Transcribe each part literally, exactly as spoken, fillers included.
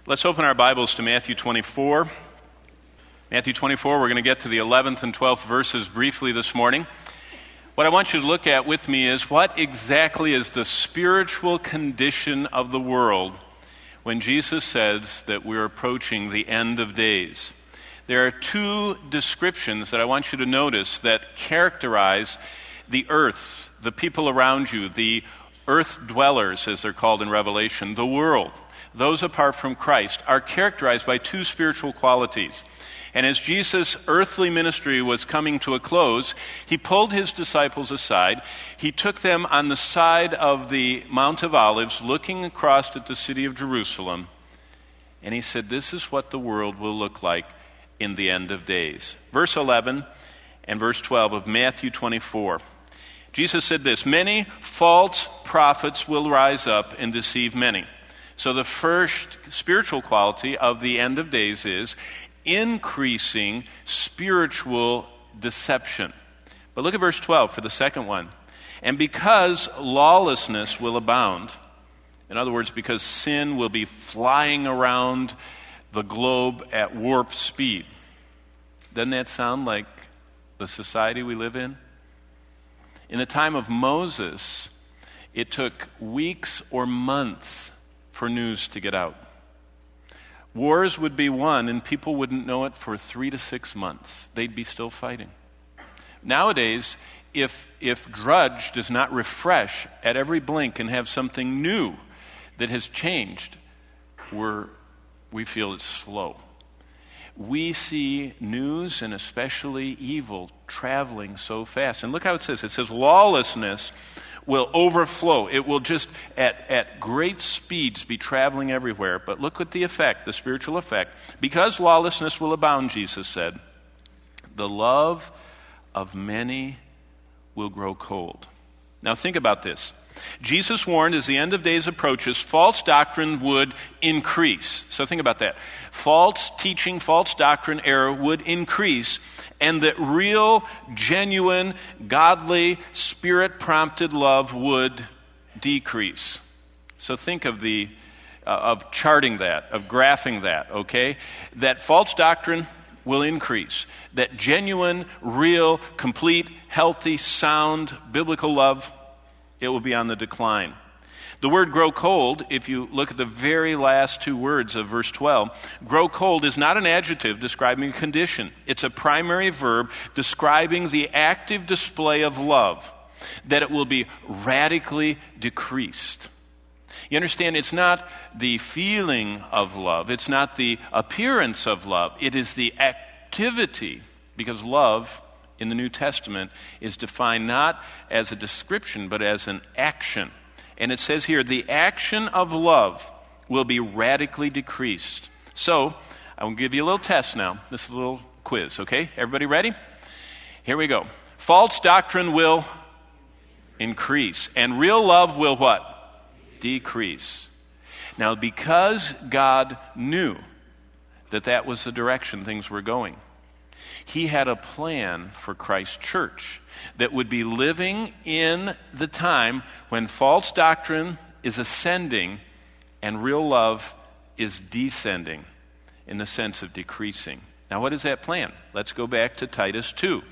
Let's open our Bibles to Matthew twenty-four. Matthew twenty-four, we're going to get to the eleventh and twelfth verses briefly this morning. What I want you to look at with me is what exactly is the spiritual condition of the world when Jesus says that we're approaching the end of days. There are two descriptions that I want you to notice that characterize the earth, the people around you, the earth dwellers, as they're called in Revelation, the world. Those apart from Christ are characterized by two spiritual qualities. And as Jesus' earthly ministry was coming to a close, he pulled his disciples aside. He took them on the side of the Mount of Olives, looking across at the city of Jerusalem. And he said, this is what the world will look like in the end of days. Verse eleven and verse twelve of Matthew twenty-four. Jesus said this, many false prophets will rise up and deceive many. So the first spiritual quality of the end of days is increasing spiritual deception. But look at verse twelve for the second one. And because lawlessness will abound, in other words, because sin will be flying around the globe at warp speed. Doesn't that sound like the society we live in? In the time of Moses, it took weeks or months for news to get out. Wars would be won and people wouldn't know it for three to six months. They'd be still fighting. Nowadays, if if Drudge does not refresh at every blink and have something new that has changed, we're, we feel it's slow. We see news and especially evil traveling so fast. And look how it says. It says lawlessness will overflow. It will just at, at great speeds be traveling everywhere. But look at the effect, the spiritual effect. Because lawlessness will abound, Jesus said, the love of many will grow cold. Now think about this. Jesus warned as the end of days approaches, false doctrine would increase. So think about that. False teaching, false doctrine, error would increase, and that real, genuine, godly, spirit-prompted love would decrease. So think of the uh, of charting that, of graphing that, okay? That false doctrine will increase. That genuine, real, complete, healthy, sound, biblical love, it will be on the decline. The word grow cold, if you look at the very last two words of verse twelve, grow cold is not an adjective describing a condition. It's a primary verb describing the active display of love, that it will be radically decreased. You understand, it's not the feeling of love. It's not the appearance of love. It is the activity, because love in the New Testament is defined not as a description, but as an action. And it says here, the action of love will be radically decreased. So, I will give you a little test now. This is a little quiz, okay? Everybody ready? Here we go. False doctrine will increase. And real love will what? Decrease. Now, because God knew that that was the direction things were going, He had a plan for Christ's church that would be living in the time when false doctrine is ascending and real love is descending in the sense of decreasing. Now, what is that plan? Let's go back to Titus two.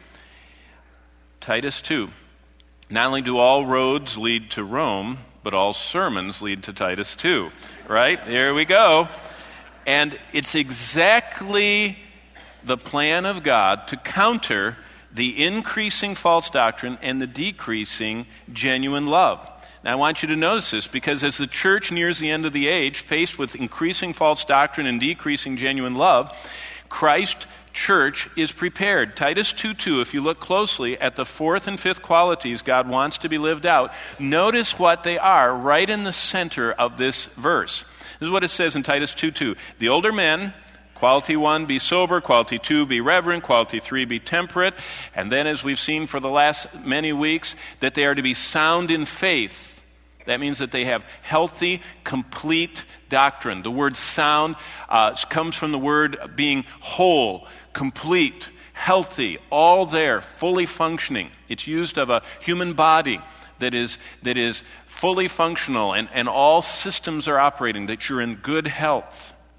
Titus two. Not only do all roads lead to Rome, but all sermons lead to Titus two. Right? Here we go. And it's exactly the plan of God to counter the increasing false doctrine and the decreasing genuine love. Now I want you to notice this, because as the church nears the end of the age, faced with increasing false doctrine and decreasing genuine love, Christ's church is prepared. Titus two two, if you look closely at the fourth and fifth qualities God wants to be lived out, notice what they are right in the center of this verse. This is what it says in Titus two two. The older men, quality one, be sober. Quality two, be reverent. Quality three, be temperate. And then, as we've seen for the last many weeks, that they are to be sound in faith. That means that they have healthy, complete doctrine. The word sound uh, comes from the word being whole, complete, healthy, all there, fully functioning. It's used of a human body that is that is fully functional and, and all systems are operating, that you're in good health.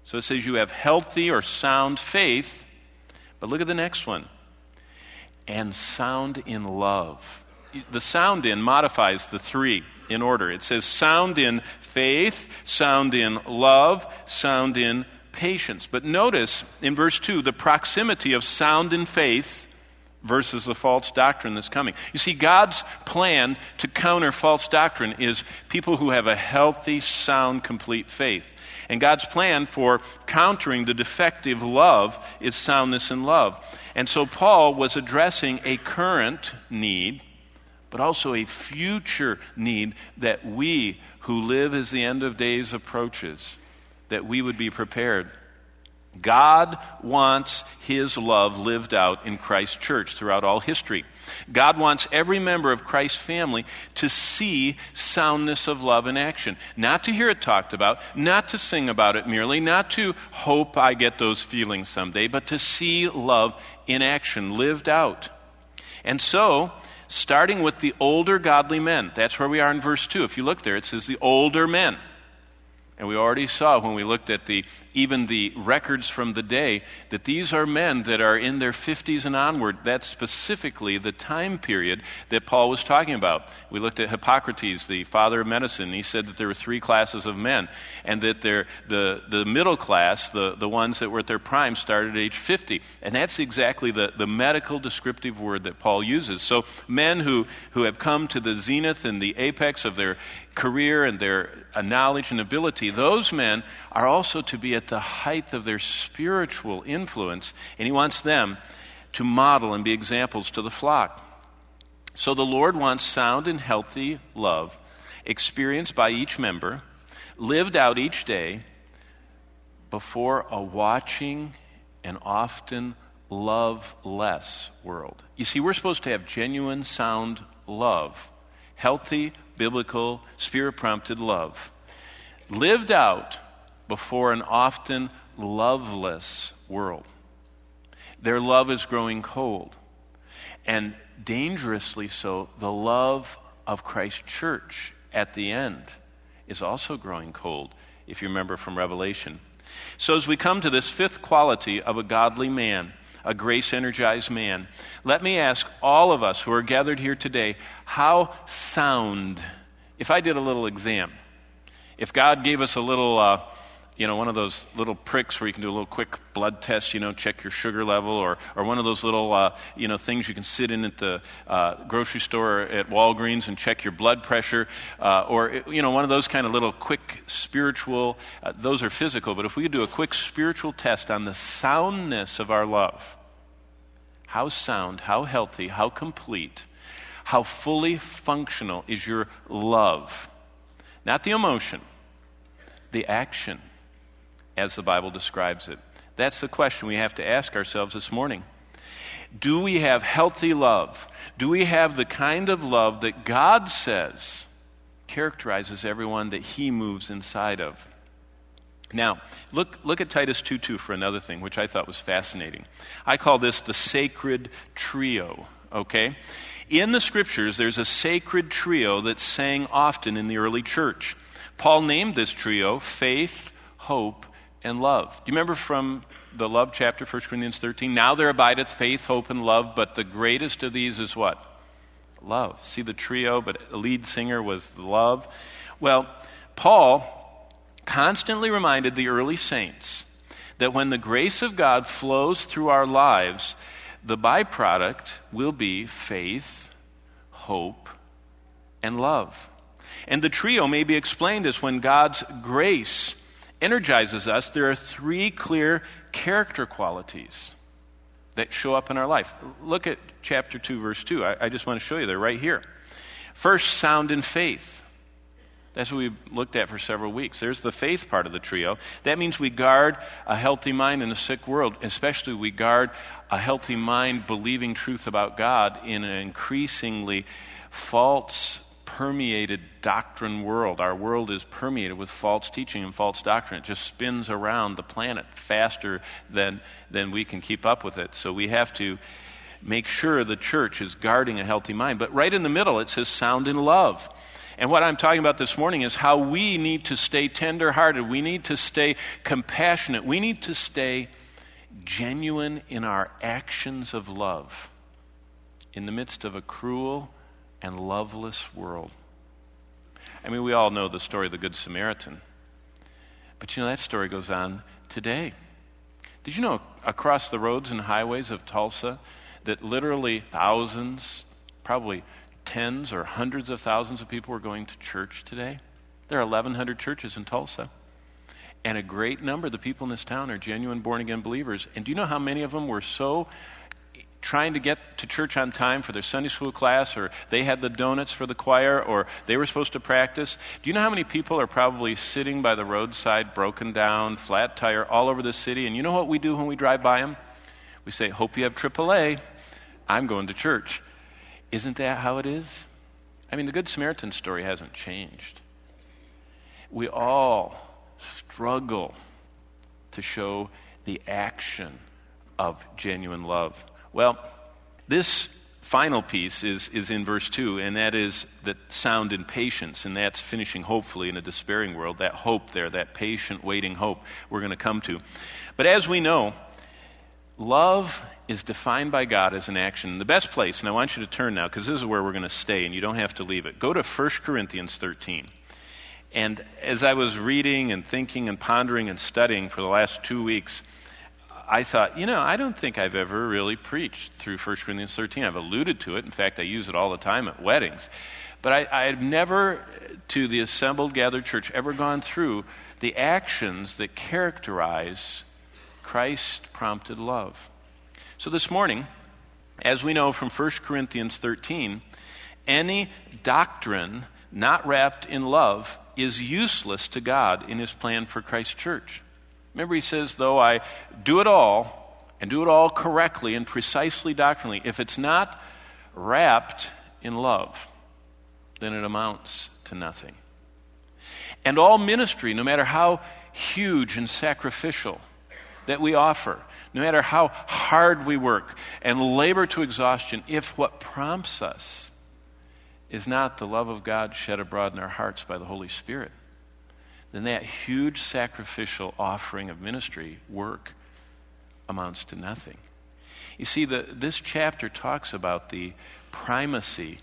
So it says you have healthy or sound faith, but look at the next one. And sound in love. The sound in modifies the three in order. It says sound in faith, sound in love, sound in patience. But notice in verse two the proximity of sound in faith versus the false doctrine that's coming. You see, God's plan to counter false doctrine is people who have a healthy, sound, complete faith. And God's plan for countering the defective love is soundness in love. And so Paul was addressing a current need, but also a future need that we who live as the end of days approaches, that we would be prepared. God wants His love lived out in Christ's church throughout all history. God wants every member of Christ's family to see soundness of love in action. Not to hear it talked about, not to sing about it merely, not to hope I get those feelings someday, but to see love in action lived out. And so, starting with the older godly men, that's where we are in verse two. If you look there, it says the older men. And we already saw when we looked at the even the records from the day that these are men that are in their fifties and onward. That's specifically the time period that Paul was talking about. We looked at Hippocrates, the father of medicine. He said that there were three classes of men, and that they're, the, the middle class, the, the ones that were at their prime, started at age fifty. And that's exactly the, the medical descriptive word that Paul uses. So men who, who have come to the zenith and the apex of their career and their uh, knowledge and ability, those men are also to be at the height of their spiritual influence, and he wants them to model and be examples to the flock. So the Lord wants sound and healthy love experienced by each member, lived out each day before a watching and often love-less world. You see, we're supposed to have genuine, sound love, healthy, biblical, spirit-prompted love, lived out before an often loveless world. Their love is growing cold, and dangerously so, the love of Christ's church at the end is also growing cold, if you remember from Revelation. So as we come to this fifth quality of a godly man, a grace-energized man, let me ask all of us who are gathered here today, how sound, if I did a little exam, if God gave us a little, uh, you know, one of those little pricks where you can do a little quick blood test, you know, check your sugar level, or or one of those little, uh, you know, things you can sit in at the uh, grocery store at Walgreens and check your blood pressure, uh, or, you know, one of those kind of little quick spiritual, uh, those are physical, but if we could do a quick spiritual test on the soundness of our love, how sound, how healthy, how complete, how fully functional is your love? Not the emotion, the action, as the Bible describes it. That's the question we have to ask ourselves this morning. Do we have healthy love? Do we have the kind of love that God says characterizes everyone that He moves inside of? Now, look look at Titus two two for another thing, which I thought was fascinating. I call this the sacred trio, okay? In the Scriptures, there's a sacred trio that's sang often in the early church. Paul named this trio faith, hope, and love. Do you remember from the love chapter, First Corinthians thirteen? Now there abideth faith, hope, and love, but the greatest of these is what? Love. See the trio, but the lead singer was love. Well, Paul constantly reminded the early saints that when the grace of God flows through our lives, the byproduct will be faith, hope, and love. And the trio may be explained as when God's grace energizes us, there are three clear character qualities that show up in our life. Look at chapter two, verse two. I, I just want to show you, they're right here. First, sound in faith. That's what we looked at for several weeks. There's the faith part of the trio. That means we guard a healthy mind in a sick world. Especially we guard a healthy mind believing truth about God in an increasingly false, permeated doctrine world. Our world is permeated with false teaching and false doctrine. It just spins around the planet faster than, than we can keep up with it. So we have to make sure the church is guarding a healthy mind. But right in the middle it says sound in love. And what I'm talking about this morning is how we need to stay tender-hearted. We need to stay compassionate. We need to stay genuine in our actions of love in the midst of a cruel and loveless world. I mean, we all know the story of the Good Samaritan. But you know, that story goes on today. Did you know across the roads and highways of Tulsa that literally thousands, probably tens or hundreds of thousands of people are going to church today? There are eleven hundred churches in Tulsa. And a great number of the people in this town are genuine born-again believers. And do you know how many of them were so trying to get to church on time for their Sunday school class, or they had the donuts for the choir, or they were supposed to practice? Do you know how many people are probably sitting by the roadside, broken down, flat tire, all over the city? And you know what we do when we drive by them? We say, hope you have triple A. I'm going to church. Isn't that how it is? I mean, the Good Samaritan story hasn't changed. We all struggle to show the action of genuine love. Well, this final piece is, is in verse two, and that is that sound in patience, and that's finishing hopefully in a despairing world. That hope there, that patient, waiting hope we're going to come to. But as we know, love is defined by God as an action. The best place, and I want you to turn now, because this is where we're going to stay, and you don't have to leave it. Go to First Corinthians thirteen. And as I was reading and thinking and pondering and studying for the last two weeks, I thought, you know, I don't think I've ever really preached through First Corinthians thirteen. I've alluded to it. In fact, I use it all the time at weddings. But I, I've never, to the assembled, gathered church, ever gone through the actions that characterize Christ-prompted love. So this morning, as we know from First Corinthians thirteen, any doctrine not wrapped in love is useless to God in his plan for Christ's church. Remember, he says, though I do it all, and do it all correctly and precisely doctrinally, if it's not wrapped in love, then it amounts to nothing. And all ministry, no matter how huge and sacrificial that we offer, no matter how hard we work and labor to exhaustion, if what prompts us is not the love of God shed abroad in our hearts by the Holy Spirit, then that huge sacrificial offering of ministry work amounts to nothing. You see, the, this chapter talks about the primacy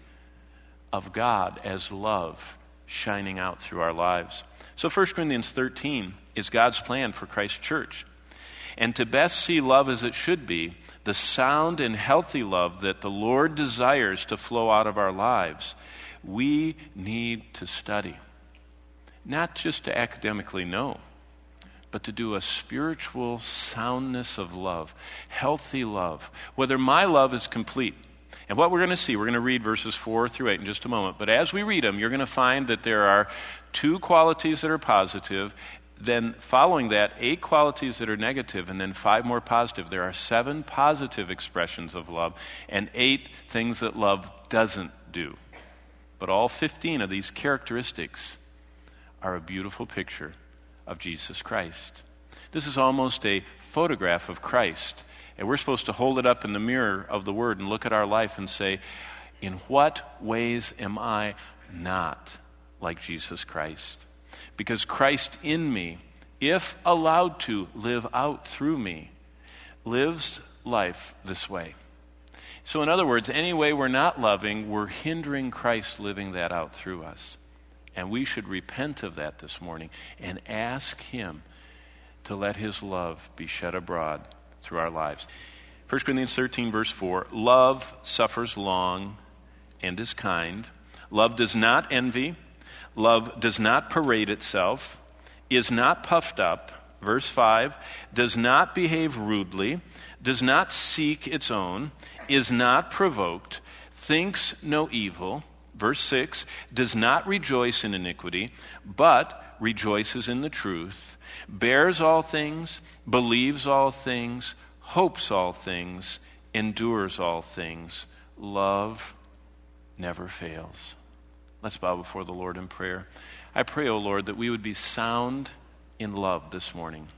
of God as love shining out through our lives. So First Corinthians thirteen is God's plan for Christ's church. And to best see love as it should be, the sound and healthy love that the Lord desires to flow out of our lives, we need to study. Not just to academically know, but to do a spiritual soundness of love, healthy love, whether my love is complete. And what we're going to see, we're going to read verses four through eight in just a moment, but as we read them, you're going to find that there are two qualities that are positive, then following that, eight qualities that are negative, and then five more positive. There are seven positive expressions of love, and eight things that love doesn't do. But all fifteen of these characteristics are a beautiful picture of Jesus Christ. This is almost a photograph of Christ, and we're supposed to hold it up in the mirror of the Word and look at our life and say, in what ways am I not like Jesus Christ? Because Christ in me, if allowed to live out through me, lives life this way. So in other words, any way we're not loving, we're hindering Christ living that out through us. And we should repent of that this morning and ask him to let his love be shed abroad through our lives. First Corinthians thirteen, verse four, love suffers long and is kind. Love does not envy. Love does not parade itself, is not puffed up. Verse five, does not behave rudely, does not seek its own, is not provoked, thinks no evil. Verse six, does not rejoice in iniquity, but rejoices in the truth, bears all things, believes all things, hopes all things, endures all things. Love never fails. Let's bow before the Lord in prayer. I pray, O Lord, that we would be sound in love this morning.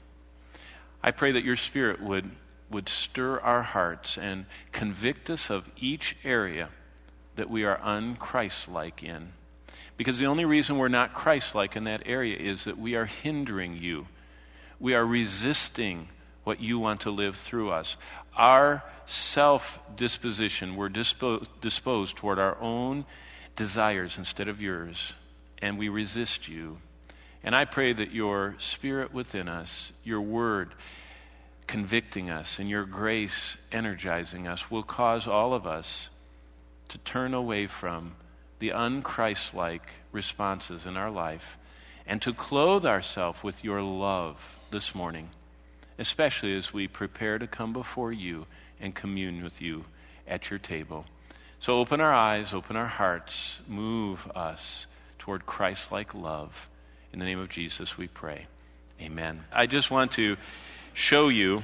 I pray that your Spirit would, would stir our hearts and convict us of each area that we are un-Christ-like in. Because the only reason we're not Christ-like in that area is that we are hindering you. We are resisting what you want to live through us. Our self-disposition, we're dispo- disposed toward our own desires instead of yours, and we resist you. And I pray that your Spirit within us, your word convicting us, and your grace energizing us will cause all of us to turn away from the un-Christ-like responses in our life and to clothe ourselves with your love this morning, especially as we prepare to come before you and commune with you at your table. So open our eyes, open our hearts, move us toward Christ-like love. In the name of Jesus we pray. Amen. I just want to show you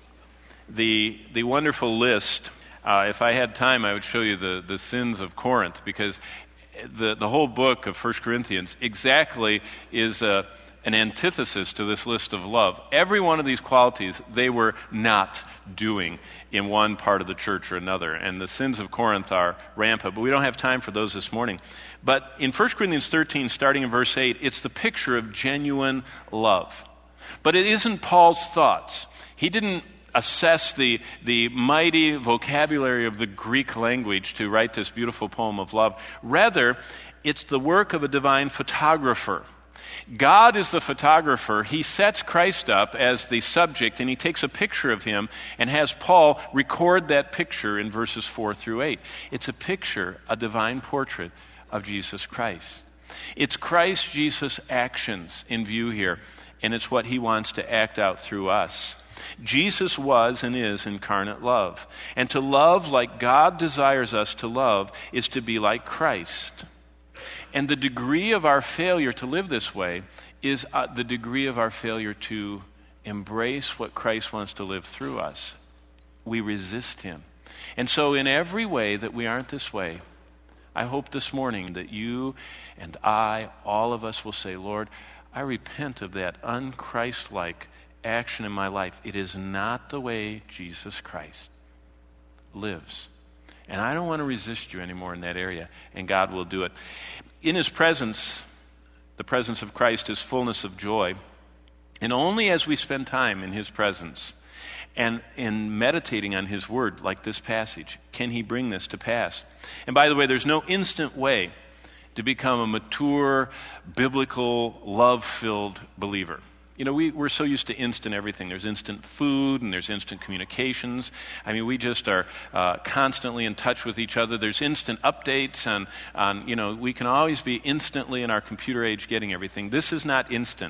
the the wonderful list. Uh, if I had time, I would show you the, the sins of Corinth, because the, the whole book of First Corinthians exactly is a, an antithesis to this list of love. Every one of these qualities they were not doing in one part of the church or another. And the sins of Corinth are rampant, but we don't have time for those this morning. But in First Corinthians thirteen, starting in verse eight, it's the picture of genuine love. But it isn't Paul's thoughts. He didn't assess the, the mighty vocabulary of the Greek language to write this beautiful poem of love. Rather, it's the work of a divine photographer. God is the photographer. He sets Christ up as the subject, and he takes a picture of him and has Paul record that picture in verses four through eight. It's a picture, a divine portrait of Jesus Christ. It's Christ Jesus' actions in view here, and it's what he wants to act out through us. Jesus was and is incarnate love. And to love like God desires us to love is to be like Christ. And the degree of our failure to live this way is uh, the degree of our failure to embrace what Christ wants to live through us. We resist him. And so in every way that we aren't this way, I hope this morning that you and I, all of us will say, Lord, I repent of that un-Christ-like action in my life. It is not the way Jesus Christ lives. And I don't want to resist you anymore in that area, and God will do it. In his presence, the presence of Christ is fullness of joy, and only as we spend time in his presence and in meditating on his word, like this passage, can he bring this to pass. And by the way, there's no instant way to become a mature, biblical, love-filled believer. You know, we, we're so used to instant everything. There's instant food and there's instant communications. I mean, we just are uh, constantly in touch with each other. There's instant updates on, on, you know, we can always be instantly in our computer age getting everything. This is not instant.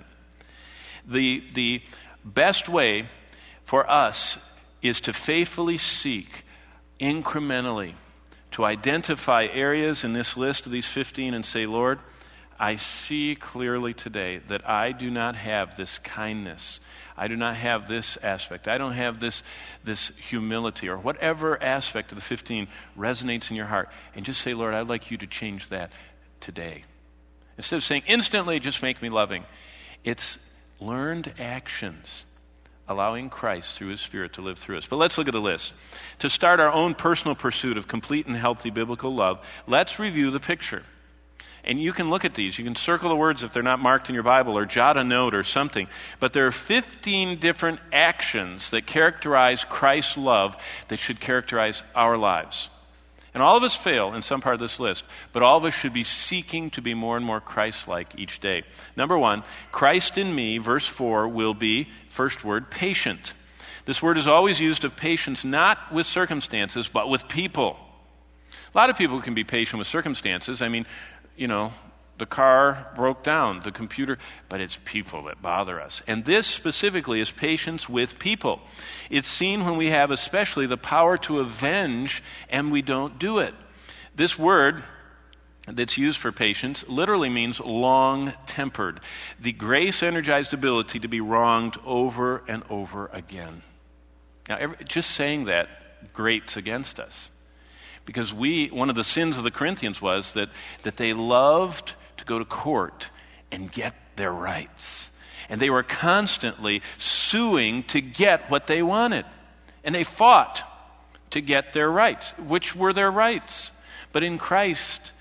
The, the best way for us is to faithfully seek incrementally to identify areas in this list of these fifteen and say, Lord, I see clearly today that I do not have this kindness. I do not have this aspect. I don't have this, this humility, or whatever aspect of the fifteen resonates in your heart. And just say, Lord, I'd like you to change that today. Instead of saying, instantly, just make me loving. It's learned actions, allowing Christ through his Spirit to live through us. But let's look at a list. To start our own personal pursuit of complete and healthy biblical love, let's review the picture. And you can look at these. You can circle the words if they're not marked in your Bible, or jot a note or something. But there are fifteen different actions that characterize Christ's love that should characterize our lives. And all of us fail in some part of this list, but all of us should be seeking to be more and more Christ-like each day. Number one, Christ in me, verse four, will be, first word, patient. This word is always used of patience, not with circumstances, but with people. A lot of people can be patient with circumstances. I mean, you know, the car broke down, the computer, but it's people that bother us. And this specifically is patience with people. It's seen when we have especially the power to avenge and we don't do it. This word that's used for patience literally means long-tempered. The grace-energized ability to be wronged over and over again. Now, every, just saying that grates against us. Because we, one of the sins of the Corinthians was that, that they loved to go to court and get their rights. And they were constantly suing to get what they wanted. And they fought to get their rights, which were their rights. But in Christ,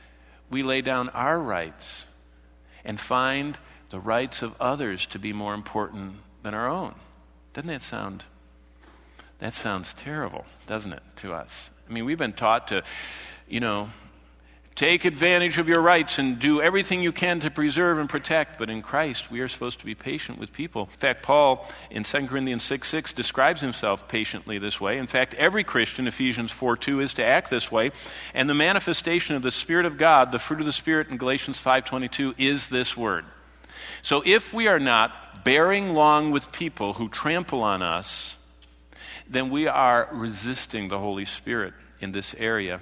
we lay down our rights and find the rights of others to be more important than our own. Doesn't that sound, that sounds terrible, doesn't it, to us? I mean, we've been taught to, you know, take advantage of your rights and do everything you can to preserve and protect. But in Christ, we are supposed to be patient with people. In fact, Paul in Second Corinthians six six describes himself patiently this way. In fact, every Christian, Ephesians four two, is to act this way. And the manifestation of the Spirit of God, the fruit of the Spirit in Galatians five twenty-two, is this word. So if we are not bearing long with people who trample on us, then we are resisting the Holy Spirit in this area.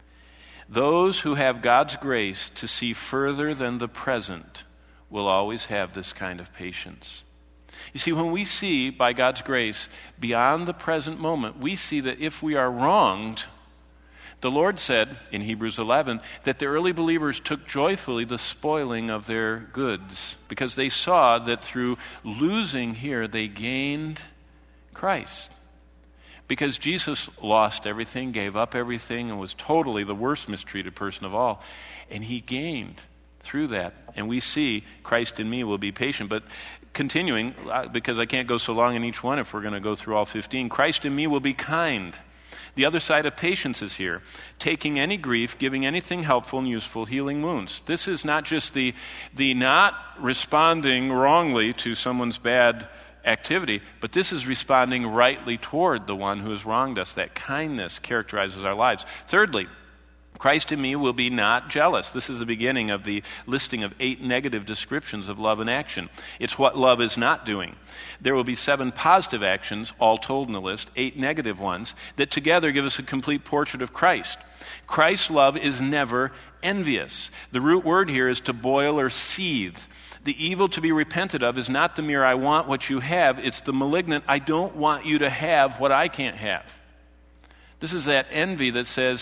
Those who have God's grace to see further than the present will always have this kind of patience. You see, when we see, by God's grace, beyond the present moment, we see that if we are wronged, the Lord said in Hebrews eleven that the early believers took joyfully the spoiling of their goods because they saw that through losing here they gained Christ. Because Jesus lost everything, gave up everything, and was totally the worst mistreated person of all. And he gained through that. And we see Christ in me will be patient. But continuing, because I can't go so long in each one if we're going to go through all fifteen, Christ in me will be kind. The other side of patience is here. Taking any grief, giving anything helpful and useful, healing wounds. This is not just the, the not responding wrongly to someone's bad activity, but this is responding rightly toward the one who has wronged us. That kindness characterizes our lives. Thirdly, Christ in me will be not jealous. This is the beginning of the listing of eight negative descriptions of love in action. It's what love is not doing. There will be seven positive actions, all told in the list, eight negative ones, that together give us a complete portrait of Christ. Christ's love is never envious. The root word here is to boil or seethe. The evil to be repented of is not the mere I want what you have, it's the malignant I don't want you to have what I can't have. This is that envy that says,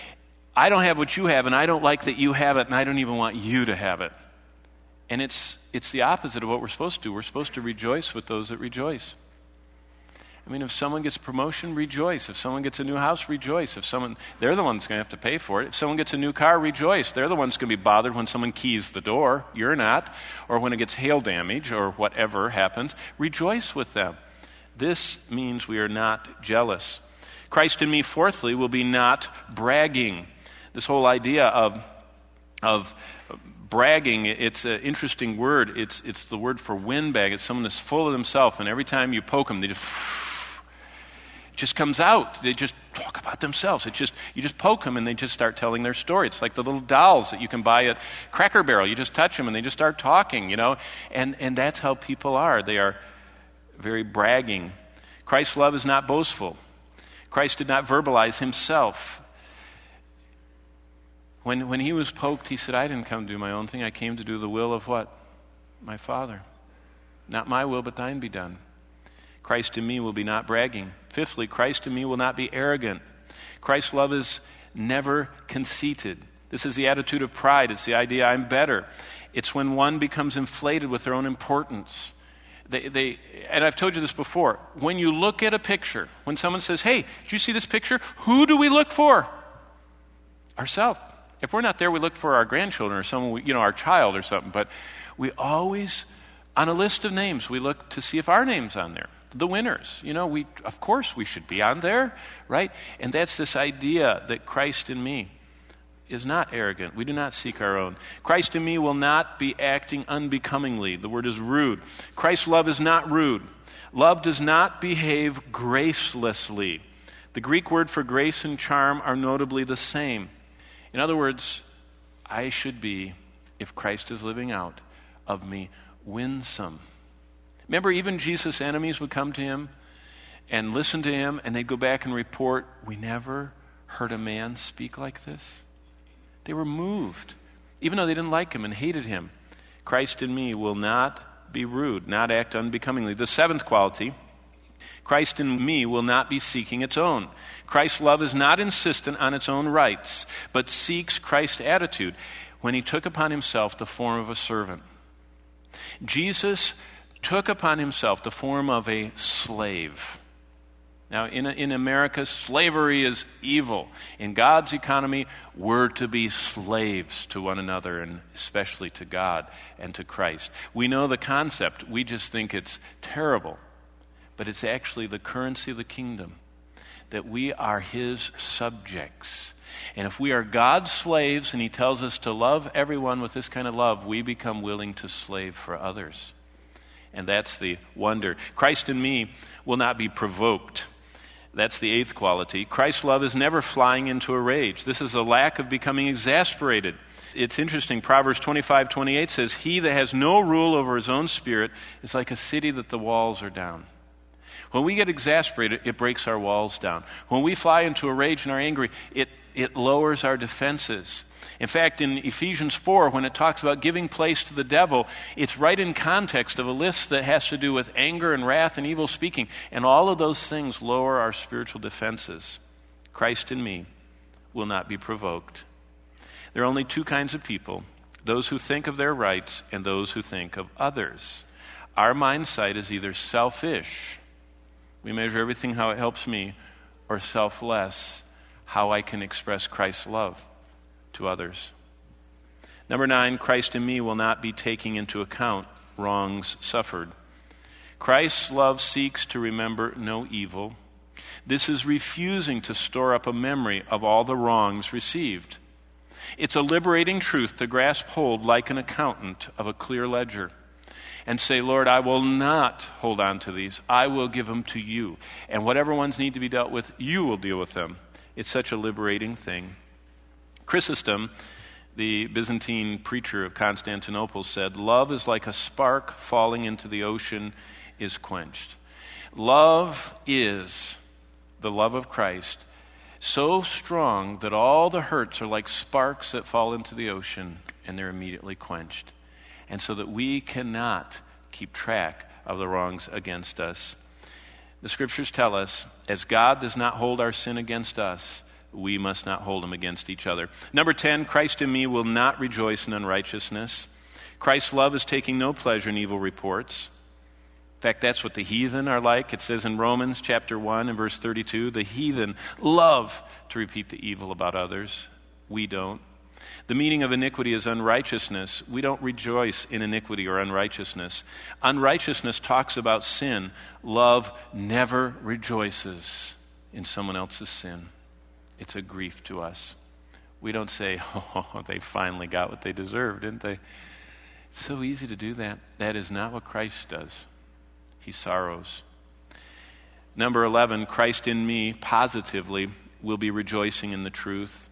I don't have what you have and I don't like that you have it and I don't even want you to have it. And it's it's the opposite of what we're supposed to do. We're supposed to rejoice with those that rejoice. I mean, if someone gets promotion, rejoice. If someone gets a new house, rejoice. If someone, they're the ones going to have to pay for it. If someone gets a new car, rejoice. They're the ones going to be bothered when someone keys the door. You're not. Or when it gets hail damage or whatever happens. Rejoice with them. This means we are not jealous. Christ in me, fourthly, will be not bragging. This whole idea of, of bragging, it's an interesting word. It's, it's the word for windbag. It's someone that's full of themselves, and every time you poke them, they just... It just comes out. They just talk about themselves. It just you just poke them and they just start telling their story. It's like the little dolls that you can buy at Cracker Barrel. You just touch them and they just start talking, you know. And and that's how people are. They are very bragging. Christ's love is not boastful. Christ did not verbalize himself. When when he was poked, he said, I didn't come to do my own thing. I came to do the will of what? My Father. Not my will, but thine be done. Christ in me will be not bragging. Fifthly, Christ in me will not be arrogant. Christ's love is never conceited. This is the attitude of pride. It's the idea I'm better. It's when one becomes inflated with their own importance. They, they, and I've told you this before. When you look at a picture, when someone says, hey, did you see this picture? Who do we look for? Ourselves. If we're not there, we look for our grandchildren or someone, you know, our child or something. But we always, on a list of names, we look to see if our name's on there. The winners, you know, we of course we should be on there, right? And that's this idea that Christ in me is not arrogant. We do not seek our own. Christ in me will not be acting unbecomingly. The word is rude. Christ's love is not rude. Love does not behave gracelessly. The Greek word for grace and charm are notably the same. In other words, I should be, if Christ is living out of me, winsome. Remember, even Jesus' enemies would come to him and listen to him, and they'd go back and report, we never heard a man speak like this. They were moved, even though they didn't like him and hated him. Christ in me will not be rude, not act unbecomingly. The seventh quality, Christ in me will not be seeking its own. Christ's love is not insistent on its own rights, but seeks Christ's attitude when he took upon himself the form of a servant. Jesus took upon himself the form of a slave. Now, in, in America, slavery is evil. In God's economy, we're to be slaves to one another, and especially to God and to Christ. We know the concept. We just think it's terrible. But it's actually the currency of the kingdom, that we are his subjects. And if we are God's slaves and he tells us to love everyone with this kind of love, we become willing to slave for others. And that's the wonder. Christ in me will not be provoked. That's the eighth quality. Christ's love is never flying into a rage. This is a lack of becoming exasperated. It's interesting. Proverbs twenty-five twenty-eight says, he that has no rule over his own spirit is like a city that the walls are down. When we get exasperated, it breaks our walls down. When we fly into a rage and are angry, it, it lowers our defenses. In fact, in Ephesians four, when it talks about giving place to the devil, it's right in context of a list that has to do with anger and wrath and evil speaking. And all of those things lower our spiritual defenses. Christ in me will not be provoked. There are only two kinds of people, those who think of their rights and those who think of others. Our mind sight is either selfish, we measure everything how it helps me, or selfless, how I can express Christ's love to others. Number nine, Christ in me will not be taking into account wrongs suffered. Christ's love seeks to remember no evil. This is refusing to store up a memory of all the wrongs received. It's a liberating truth to grasp hold like an accountant of a clear ledger and say, Lord, I will not hold on to these. I will give them to you. And whatever ones need to be dealt with, you will deal with them. It's such a liberating thing. Chrysostom, the Byzantine preacher of Constantinople, said, love is like a spark falling into the ocean is quenched. Love is the love of Christ, so strong that all the hurts are like sparks that fall into the ocean and they're immediately quenched. And so that we cannot keep track of the wrongs against us. The scriptures tell us, as God does not hold our sin against us, we must not hold them against each other. Number ten, Christ in me will not rejoice in unrighteousness. Christ's love is taking no pleasure in evil reports. In fact, that's what the heathen are like. It says in Romans chapter one and verse thirty-two, the heathen love to repeat the evil about others. We don't. The meaning of iniquity is unrighteousness. We don't rejoice in iniquity or unrighteousness. Unrighteousness talks about sin. Love never rejoices in someone else's sin. It's a grief to us. We don't say, oh, they finally got what they deserved, didn't they? It's so easy to do that. That is not what Christ does. He sorrows. Number eleven, Christ in me positively will be rejoicing in the truth.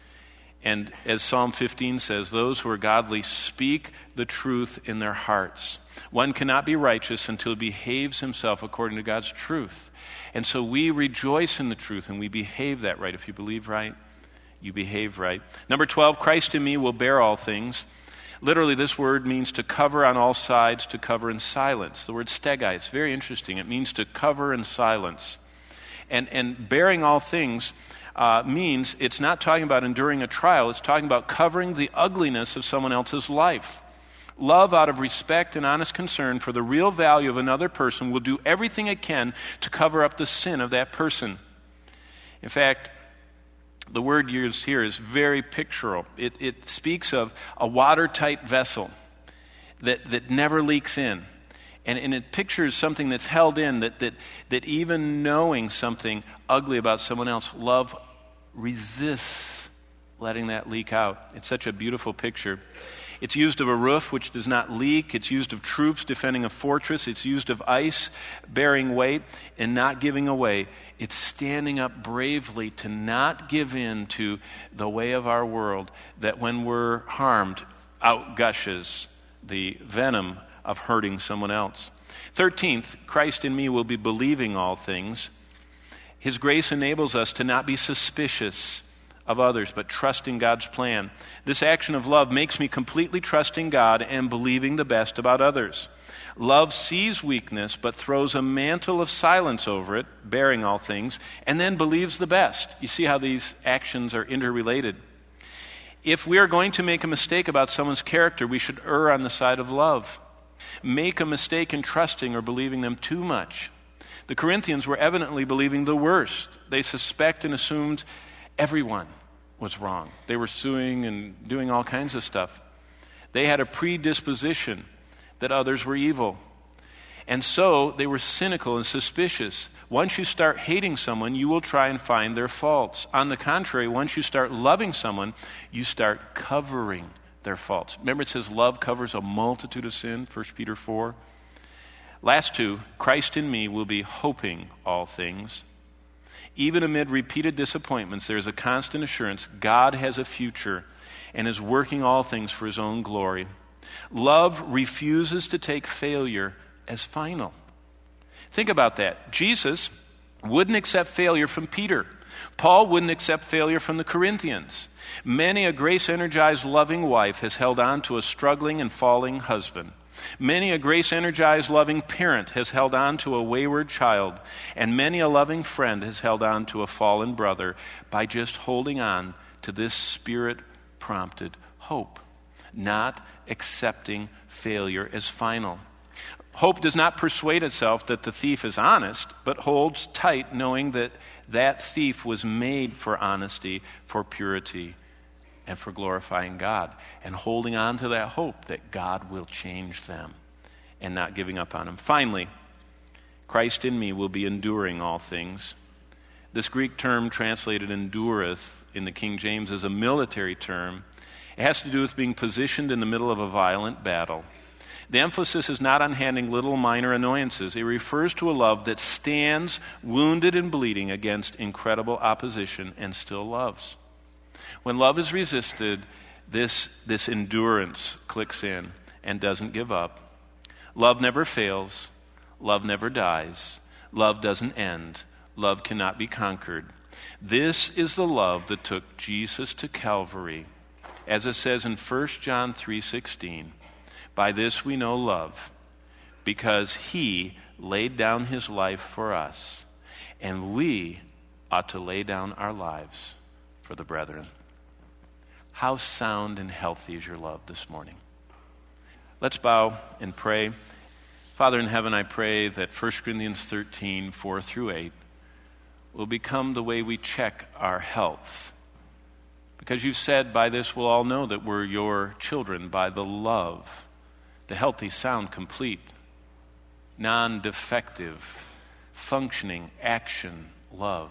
And as Psalm fifteen says, those who are godly speak the truth in their hearts. One cannot be righteous until he behaves himself according to God's truth. And so we rejoice in the truth and we behave that right. If you believe right, you behave right. Number twelve, Christ in me will bear all things. Literally, this word means to cover on all sides, to cover in silence. The word stegai, it's very interesting. It means to cover in silence. And, and bearing all things uh, means it's not talking about enduring a trial. It's talking about covering the ugliness of someone else's life. Love out of respect and honest concern for the real value of another person will do everything it can to cover up the sin of that person. In fact, the word used here is very pictorial. It, it speaks of a watertight vessel that, that never leaks in. And, and it pictures something that's held in, that, that, that even knowing something ugly about someone else, love resists letting that leak out. It's such a beautiful picture. It's used of a roof which does not leak. It's used of troops defending a fortress. It's used of ice bearing weight and not giving away. It's standing up bravely to not give in to the way of our world that when we're harmed, out gushes the venom of hurting someone else. Thirteenth, Christ in me will be believing all things. His grace enables us to not be suspicious of others, but trusting God's plan. This action of love makes me completely trusting God and believing the best about others. Love sees weakness, but throws a mantle of silence over it, bearing all things, and then believes the best. You see how these actions are interrelated. If we are going to make a mistake about someone's character, we should err on the side of love. Make a mistake in trusting or believing them too much, The Corinthians were evidently believing the worst. They suspect and assumed everyone was wrong. They were suing and doing all kinds of stuff. They had a predisposition that others were evil. And so they were cynical and suspicious. Once you start hating someone, you will try and find their faults. On the contrary, once you start loving someone, you start covering their faults. Remember, it says love covers a multitude of sin, First Peter four. Last two, Christ in me will be hoping all things. Even amid repeated disappointments, there is a constant assurance God has a future and is working all things for his own glory. Love refuses to take failure as final. Think about that. Jesus wouldn't accept failure from Peter. Paul wouldn't accept failure from the Corinthians. Many a grace-energized, loving wife has held on to a struggling and falling husband. Many a grace-energized, loving parent has held on to a wayward child, and many a loving friend has held on to a fallen brother by just holding on to this Spirit-prompted hope, not accepting failure as final. Hope does not persuade itself that the thief is honest, but holds tight knowing that that thief was made for honesty, for purity, and for glorifying God, and holding on to that hope that God will change them and not giving up on them. Finally, Christ in me will be enduring all things. This Greek term translated endureth in the King James is a military term. It has to do with being positioned in the middle of a violent battle. The emphasis is not on handling little minor annoyances. It refers to a love that stands wounded and bleeding against incredible opposition and still loves. When love is resisted, this, this endurance clicks in and doesn't give up. Love never fails. Love never dies. Love doesn't end. Love cannot be conquered. This is the love that took Jesus to Calvary. As it says in First John three sixteen, by this we know love, because he laid down his life for us, and we ought to lay down our lives for the brethren. How sound and healthy is your love this morning? Let's bow and pray. Father in heaven, I pray that First Corinthians thirteen, four through eight will become the way we check our health. Because you've said, by this we'll all know that we're your children, by the love, the healthy, sound, complete, non-defective, functioning, action, love.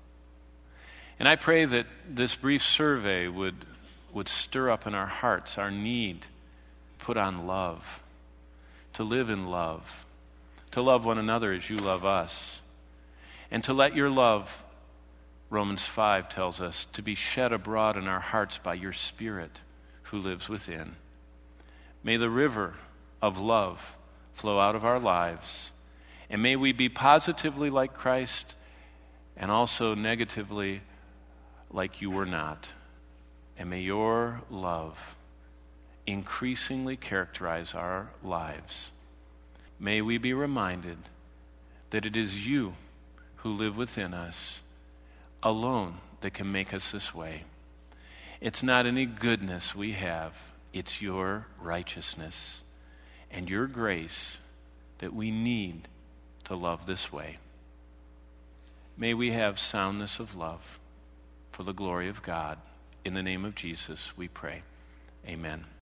And I pray that this brief survey would, would stir up in our hearts our need to put on love, to live in love, to love one another as you love us, and to let your love, Romans five tells us, to be shed abroad in our hearts by your Spirit who lives within. May the river of love flow out of our lives, and may we be positively like Christ and also negatively like you were not. And may your love increasingly characterize our lives. May we be reminded that it is you who live within us alone that can make us this way. It's not any goodness we have. It's your righteousness and your grace that we need to love this way. May we have soundness of love for the glory of God. In the name of Jesus, we pray. Amen.